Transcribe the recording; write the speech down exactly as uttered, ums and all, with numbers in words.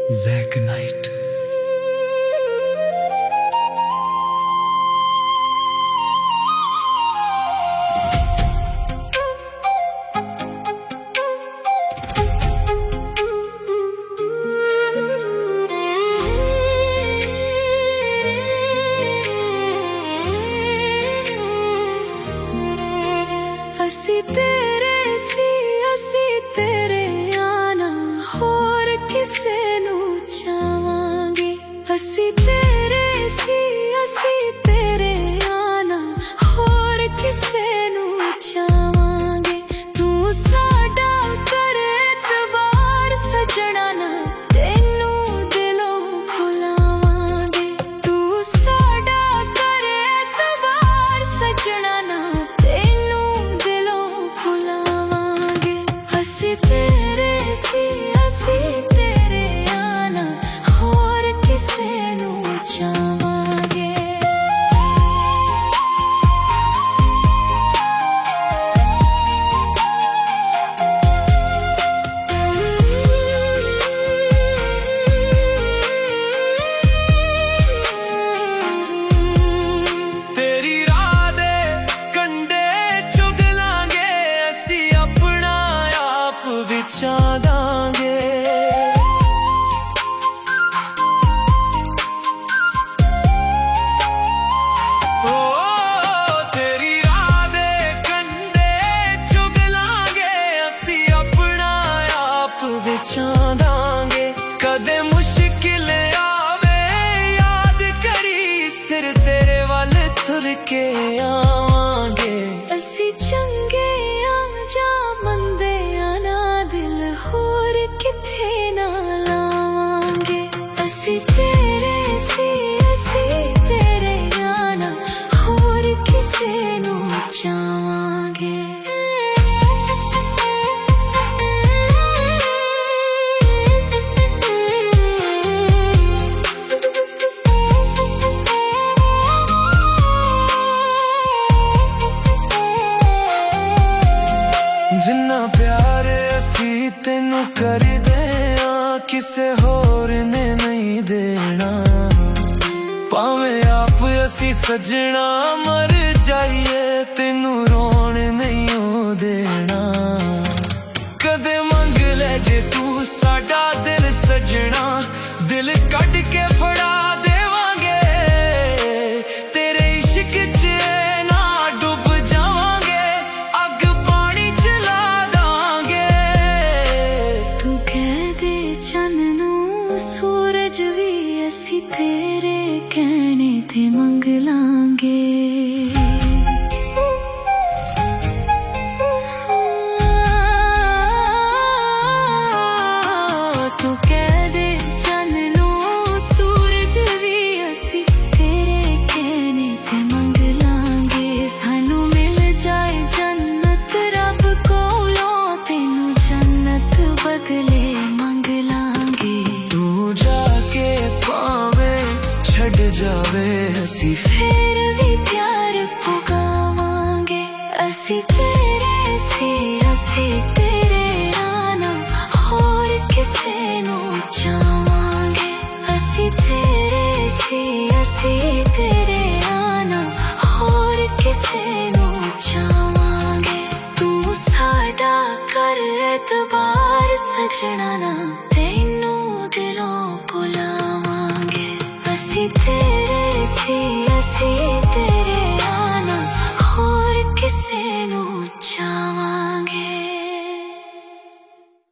Zack Knight। असी तेरे सी असी तेरे आना होर किसे नू चावांगे। असी तेरे सी असी तेरे आना होर किसे नू चावांगे। तू साडा कर एतबार सजना ना तेनू दिलों भुलावांगे। तू साडा कर एतबार सजना ना तेनू दिलों भुलावांगे। असी तेरे सी असी तेरे आना होर किसे नू चावांगे। तेरी राह दे कंडे चुग लांगे, असी अपना आप विछा दांगे। ओ तेरी राह दे कंडे चुग लांगे, असी अपना आप विछा दांगे। कदे मुश्किल आवे याद करी, सिर तेरे वाल तुर के आवांगे। असी चंगे आ जा मंदे आ ना दिल होर किथे ना लावांगे। असी तेरे सी असी तेरे आना होर किसे नू चावांगे। जिन्ना प्यार असी तेनू कर दे आ, किसे होर ने नहीं देना। भावें आप असी सजना मर जाइए, तेनू रोन नहीं हो देना। कदे मंग ले जे तू साडा दिल सजना, दिल कट के फड़ा देवांगे। तेरे इश्क च ना डुब जावांगे, अग पानी चला दांगे। तू कह दे चन्न नू सूरज भी असी तेरे कहने ते मंग लांगे। तू कह दे चन्न नू सूरज भी असी तेरे कहने ते मंग लांगे। सानू मिल जाए जन्नत रब कोलों, तेनू जन्नत बदले मंग लांगे। तू जाके पावें छड़ जावे, असी फिर भी प्यार पुगावांगे। असी तेरे सी असी तेरे आना होर किसे नू चावांगे। असी तेरे सी असी तेरे आना होर किसे नू चावांगे। तू साडा कर एतबार सजना ना तेनू दिलों भुलावांगे। असी तेरे